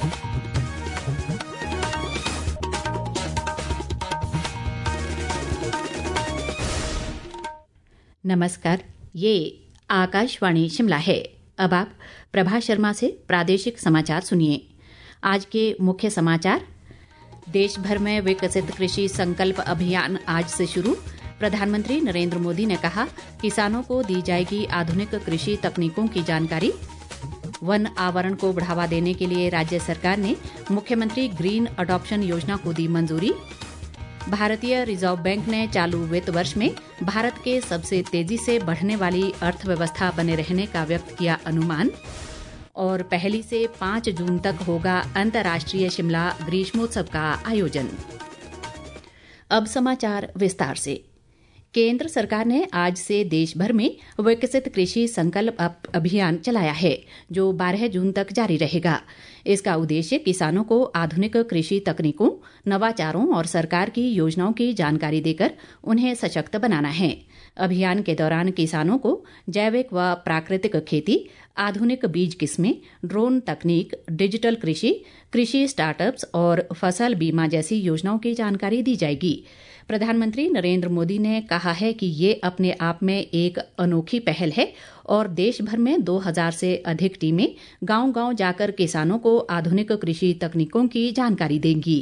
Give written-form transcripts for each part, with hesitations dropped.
नमस्कार, ये आकाशवाणी शिमला है। अब आप प्रभा शर्मा से प्रादेशिक समाचार सुनिए। आज के मुख्य समाचार। देश भर में विकसित कृषि संकल्प अभियान आज से शुरू। प्रधानमंत्री नरेंद्र मोदी ने कहा, किसानों को दी जाएगी आधुनिक कृषि तकनीकों की जानकारी। वन आवरण को बढ़ावा देने के लिए राज्य सरकार ने मुख्यमंत्री ग्रीन अडॉप्शन योजना को दी मंजूरी। भारतीय रिजर्व बैंक ने चालू वित्त वर्ष में भारत के सबसे तेजी से बढ़ने वाली अर्थव्यवस्था बने रहने का व्यक्त किया अनुमान। और 1 से 5 जून तक होगा अंतर्राष्ट्रीय शिमला ग्रीष्मोत्सव का आयोजन। अब समाचार विस्तार से। केंद्र सरकार ने आज से देश भर में विकसित कृषि संकल्प अभियान चलाया है, जो 12 जून तक जारी रहेगा। इसका उद्देश्य किसानों को आधुनिक कृषि तकनीकों, नवाचारों और सरकार की योजनाओं की जानकारी देकर उन्हें सशक्त बनाना है। अभियान के दौरान किसानों को जैविक व प्राकृतिक खेती, आधुनिक बीज किस्में, ड्रोन तकनीक, डिजिटल कृषि, कृषि स्टार्टअप्स और फसल बीमा जैसी योजनाओं की जानकारी दी जाएगी। प्रधानमंत्री नरेंद्र मोदी ने कहा है कि ये अपने आप में एक अनोखी पहल है और देश भर में 2000 से अधिक टीमें गांव-गांव जाकर किसानों को आधुनिक कृषि तकनीकों की जानकारी देंगी।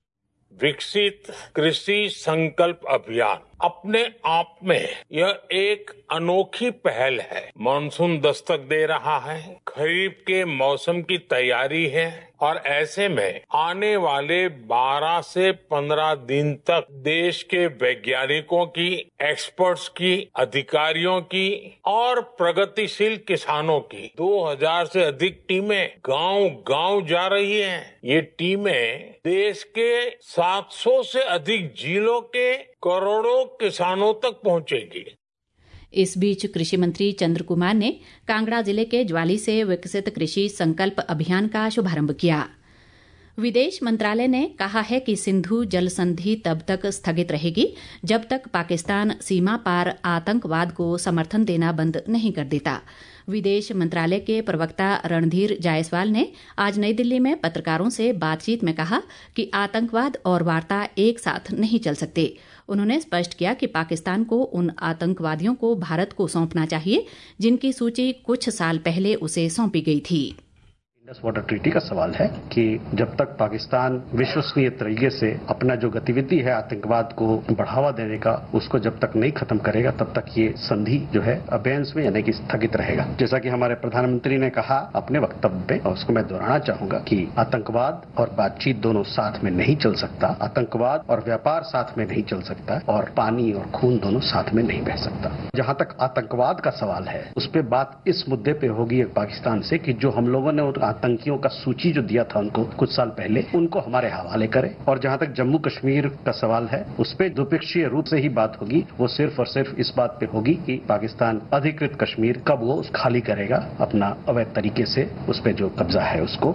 विकसित कृषि संकल्प अभियान अपने आप में यह एक अनोखी पहल है। मानसून दस्तक दे रहा है, खरीफ के मौसम की तैयारी है और ऐसे में आने वाले 12 से 15 दिन तक देश के वैज्ञानिकों की, एक्सपर्ट्स की, अधिकारियों की और प्रगतिशील किसानों की 2000 से अधिक टीमें गांव-गांव जा रही हैं। ये टीमें देश के 700 से अधिक जिलों के करोड़ों किसानों तक पहुंचेगी। इस बीच कृषि मंत्री चंद्र कुमार ने कांगड़ा जिले के ज्वाली से विकसित कृषि संकल्प अभियान का शुभारंभ किया। विदेश मंत्रालय ने कहा है कि सिंधु जल संधि तब तक स्थगित रहेगी जब तक पाकिस्तान सीमा पार आतंकवाद को समर्थन देना बंद नहीं कर देता। विदेश मंत्रालय के प्रवक्ता रणधीर जायसवाल ने आज नई दिल्ली में पत्रकारों से बातचीत में कहा कि आतंकवाद और वार्ता एक साथ नहीं चल सकते। उन्होंने स्पष्ट किया कि पाकिस्तान को उन आतंकवादियों को भारत को सौंपना चाहिए जिनकी सूची कुछ साल पहले उसे सौंपी गई थी। इंडस वाटर ट्रीटी का सवाल है कि जब तक पाकिस्तान विश्वसनीय तरीके से अपना जो गतिविधि है आतंकवाद को बढ़ावा देने का, उसको जब तक नहीं खत्म करेगा तब तक ये संधि जो है अबेंस में यानी कि स्थगित रहेगा। जैसा कि हमारे प्रधानमंत्री ने कहा अपने वक्तव्य में, और उसको मैं दोहराना चाहूंगा कि आतंकवाद और बातचीत दोनों साथ में नहीं चल सकता, आतंकवाद और व्यापार साथ में नहीं चल सकता और पानी और खून दोनों साथ में नहीं बह सकता। जहां तक आतंकवाद का सवाल है, उस पर बात इस मुद्दे पे होगी पाकिस्तान से कि जो हम लोगों ने आतंकियों का सूची जो दिया था उनको कुछ साल पहले, उनको हमारे हवाले करें। और जहां तक जम्मू कश्मीर का सवाल है, उस पर द्विपक्षीय रूप से ही बात होगी। वो सिर्फ और सिर्फ इस बात पे होगी कि पाकिस्तान अधिकृत कश्मीर कब वो खाली करेगा अपना अवैध तरीके से उस पर जो कब्जा है उसको।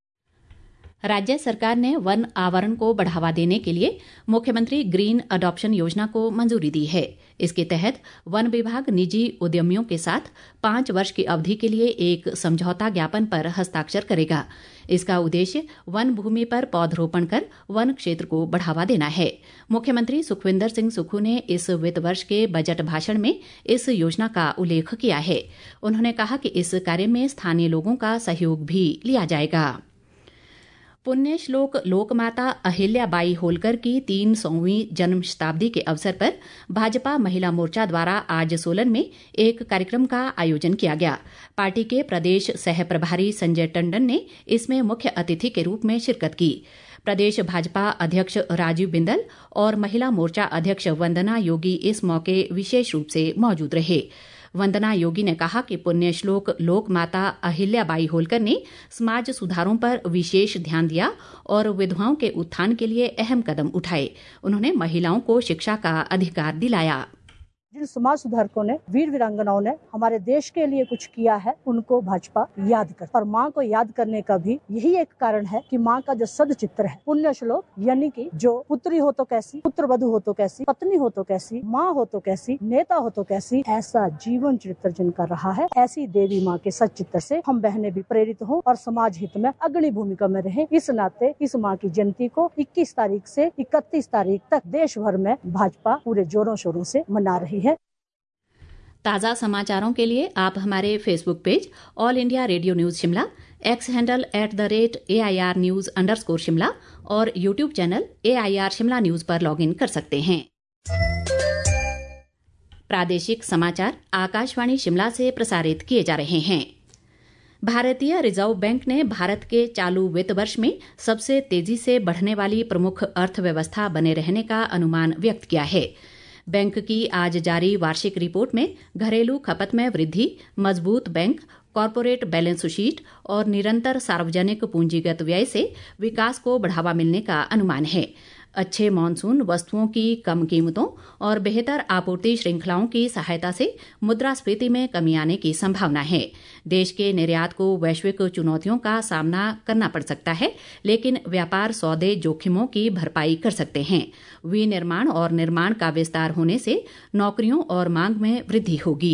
राज्य सरकार ने वन आवरण को बढ़ावा देने के लिए मुख्यमंत्री ग्रीन अडॉप्शन योजना को मंजूरी दी है। इसके तहत वन विभाग निजी उद्यमियों के साथ 5 वर्ष की अवधि के लिए एक समझौता ज्ञापन पर हस्ताक्षर करेगा। इसका उद्देश्य वन भूमि पर पौधरोपण कर वन क्षेत्र को बढ़ावा देना है। मुख्यमंत्री सुखविंदर सिंह सुक्खू ने इस वित्त वर्ष के बजट भाषण में इस योजना का उल्लेख किया है। उन्होंने कहा कि इस कार्य में स्थानीय लोगों का सहयोग भी लिया जाएगा। पुण्य श्लोक लोकमाता अहिल्याबाई होलकर की 300वीं जन्म शताब्दी के अवसर पर भाजपा महिला मोर्चा द्वारा आज सोलन में एक कार्यक्रम का आयोजन किया गया। पार्टी के प्रदेश सह प्रभारी संजय टंडन ने इसमें मुख्य अतिथि के रूप में शिरकत की। प्रदेश भाजपा अध्यक्ष राजीव बिंदल और महिला मोर्चा अध्यक्ष वंदना योगी इस मौके विशेष रूप से मौजूद रहे। वंदना योगी ने कहा कि पुण्य श्लोक लोक माता अहिल्याबाई होलकर ने समाज सुधारों पर विशेष ध्यान दिया और विधवाओं के उत्थान के लिए अहम कदम उठाए। उन्होंने महिलाओं को शिक्षा का अधिकार दिलाया। जिन समाज सुधारकों ने, वीर वीरांगनाओं ने हमारे देश के लिए कुछ किया है, उनको भाजपा याद कर, और माँ को याद करने का भी यही एक कारण है कि माँ का जो सदचित्र है, पुण्य श्लोक, यानी कि जो पुत्री हो तो कैसी, पुत्र वधू हो तो कैसी, पत्नी हो तो कैसी, माँ हो तो कैसी, नेता हो तो कैसी, ऐसा जीवन चरित्र जिनका रहा है, ऐसी देवी माँ के सच्चित्र से हम बहनें भी प्रेरित हों और समाज हित में अग्रणी भूमिका में रहें। इस नाते इस माँ की जयंती को 21 तारीख से 31 तारीख तक देश भर में भाजपा पूरे जोरों शोरों से मना रही है। ताज़ा समाचारों के लिए आप हमारे Facebook page All India Radio news Shimla, X handle @AIR News_शिमला और YouTube channel AIR Shimla news पर लॉगिन कर सकते हैं। प्रादेशिक समाचार आकाशवाणी शिमला से प्रसारित किए जा रहे हैं। भारतीय रिजर्व बैंक ने भारत के चालू वित्त वर्ष में सबसे तेजी से बढ़ने वाली प्रमुख अर्थव्यवस्था बने रहने का अनुमान व्यक्त किया है। बैंक की आज जारी वार्षिक रिपोर्ट में घरेलू खपत में वृद्धि, मजबूत बैंक, कॉरपोरेट बैलेंस शीट और निरंतर सार्वजनिक पूंजीगत व्यय से विकास को बढ़ावा मिलने का अनुमान है। अच्छे मॉनसून, वस्तुओं की कम कीमतों और बेहतर आपूर्ति श्रृंखलाओं की सहायता से मुद्रास्फीति में कमी आने की संभावना है। देश के निर्यात को वैश्विक चुनौतियों का सामना करना पड़ सकता है, लेकिन व्यापार सौदे जोखिमों की भरपाई कर सकते हैं। विनिर्माण और निर्माण का विस्तार होने से नौकरियों और मांग में वृद्धि होगी।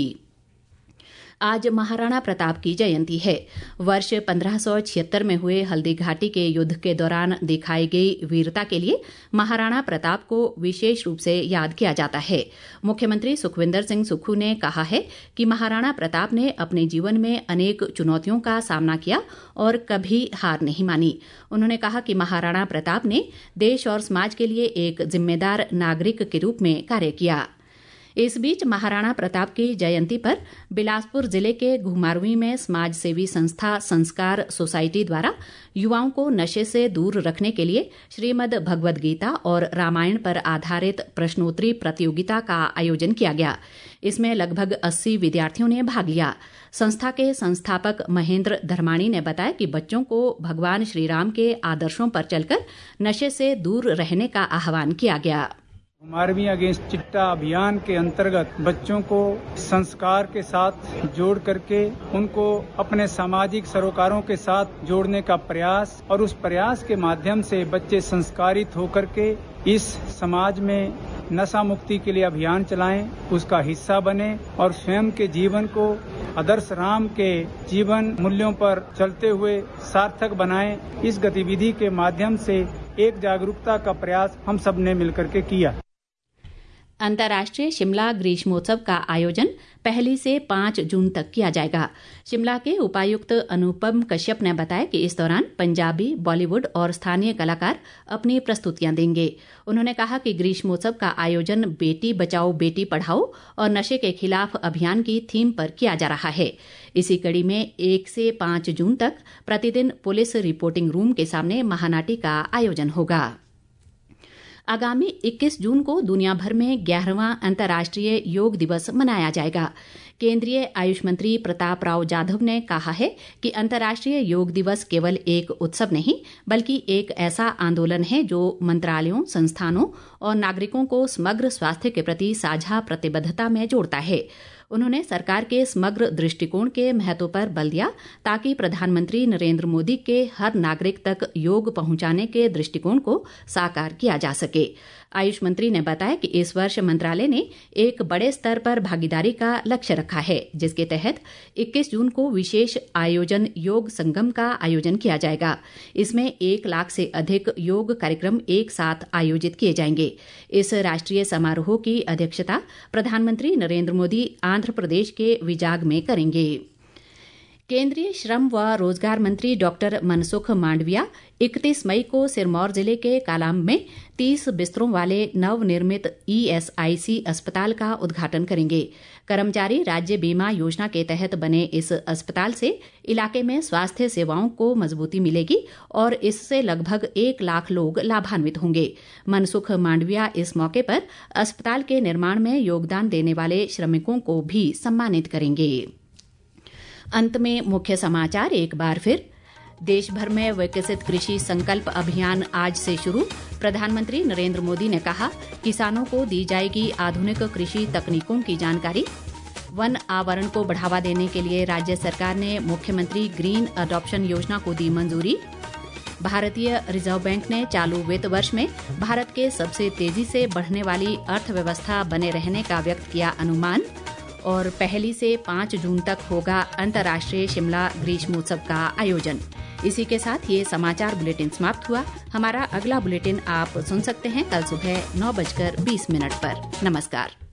आज महाराणा प्रताप की जयंती है। वर्ष 1576 में हुए हल्दी घाटी के युद्ध के दौरान दिखाई गई वीरता के लिए महाराणा प्रताप को विशेष रूप से याद किया जाता है। मुख्यमंत्री सुखविंदर सिंह सुक्खू ने कहा है कि महाराणा प्रताप ने अपने जीवन में अनेक चुनौतियों का सामना किया और कभी हार नहीं मानी। उन्होंने कहा कि महाराणा प्रताप ने देश और समाज के लिए एक जिम्मेदार नागरिक के रूप में कार्य किया। इस बीच महाराणा प्रताप की जयंती पर बिलासपुर जिले के घुमारवीं में समाज सेवी संस्था संस्कार सोसाइटी द्वारा युवाओं को नशे से दूर रखने के लिए श्रीमद् भगवद गीता और रामायण पर आधारित प्रश्नोत्तरी प्रतियोगिता का आयोजन किया गया। इसमें लगभग 80 विद्यार्थियों ने भाग लिया। संस्था के संस्थापक महेंद्र धर्माणी ने बताया कि बच्चों को भगवान श्री राम के आदर्शों पर चलकर नशे से दूर रहने का आह्वान किया गया। घुमारवीं अगेंस्ट चिट्टा अभियान के अंतर्गत बच्चों को संस्कार के साथ जोड़ करके उनको अपने सामाजिक सरोकारों के साथ जोड़ने का प्रयास और उस प्रयास के माध्यम से बच्चे संस्कारित होकर के इस समाज में नशा मुक्ति के लिए अभियान चलाएं, उसका हिस्सा बने और स्वयं के जीवन को आदर्श राम के जीवन मूल्यों पर चलते हुए सार्थक बनाएं। इस गतिविधि के माध्यम से एक जागरूकता का प्रयास हम सब ने मिलकर के किया। अंतर्राष्ट्रीय शिमला ग्रीष्मोत्सव का आयोजन 1 से 5 जून तक किया जाएगा। शिमला के उपायुक्त अनुपम कश्यप ने बताया कि इस दौरान पंजाबी, बॉलीवुड और स्थानीय कलाकार अपनी प्रस्तुतियां देंगे। उन्होंने कहा कि ग्रीष्मोत्सव का आयोजन बेटी बचाओ बेटी पढ़ाओ और नशे के खिलाफ अभियान की थीम पर किया जा रहा है। इसी कड़ी में 1 से 5 जून तक प्रतिदिन पुलिस रिपोर्टिंग रूम के सामने महानाटी का आयोजन होगा। आगामी 21 जून को दुनिया भर में 11वां अंतर्राष्ट्रीय योग दिवस मनाया जाएगा। केंद्रीय आयुष मंत्री प्रताप राव जाधव ने कहा है कि अंतर्राष्ट्रीय योग दिवस केवल एक उत्सव नहीं बल्कि एक ऐसा आंदोलन है जो मंत्रालयों, संस्थानों और नागरिकों को समग्र स्वास्थ्य के प्रति साझा प्रतिबद्धता में जोड़ता है। उन्होंने सरकार के समग्र दृष्टिकोण के महत्व पर बल दिया ताकि प्रधानमंत्री नरेंद्र मोदी के हर नागरिक तक योग पहुंचाने के दृष्टिकोण को साकार किया जा सके। आयुष मंत्री ने बताया कि इस वर्ष मंत्रालय ने एक बड़े स्तर पर भागीदारी का लक्ष्य रखा है, जिसके तहत 21 जून को विशेष आयोजन योग संगम का आयोजन किया जाएगा। इसमें 1 लाख से अधिक योग कार्यक्रम एक साथ आयोजित किए जाएंगे। इस राष्ट्रीय समारोह की अध्यक्षता प्रधानमंत्री नरेंद्र मोदी आंध्र प्रदेश के विजाग में करेंगे। केंद्रीय श्रम व रोजगार मंत्री डॉक्टर मनसुख मांडविया 31 मई को सिरमौर जिले के कालाम में 30 बिस्तरों वाले नवनिर्मित ESIC अस्पताल का उद्घाटन करेंगे। कर्मचारी राज्य बीमा योजना के तहत बने इस अस्पताल से इलाके में स्वास्थ्य सेवाओं को मजबूती मिलेगी और इससे लगभग 1 लाख लोग लाभान्वित होंगे। मनसुख मांडविया इस मौके पर अस्पताल के निर्माण में योगदान देने वाले श्रमिकों को भी सम्मानित करेंगे। अंत में मुख्य समाचार एक बार फिर। देश भर में विकसित कृषि संकल्प अभियान आज से शुरू। प्रधानमंत्री नरेंद्र मोदी ने कहा, किसानों को दी जाएगी आधुनिक कृषि तकनीकों की जानकारी। वन आवरण को बढ़ावा देने के लिए राज्य सरकार ने मुख्यमंत्री ग्रीन अडॉप्शन योजना को दी मंजूरी। भारतीय रिजर्व बैंक ने चालू वित्त वर्ष में भारत के सबसे तेजी से बढ़ने वाली अर्थव्यवस्था बने रहने का व्यक्त किया अनुमान। और 1 से 5 जून तक होगा अंतर्राष्ट्रीय शिमला ग्रीष्मोत्सव का आयोजन। इसी के साथ ये समाचार बुलेटिन समाप्त हुआ। हमारा अगला बुलेटिन आप सुन सकते हैं कल सुबह 9:20 पर। नमस्कार।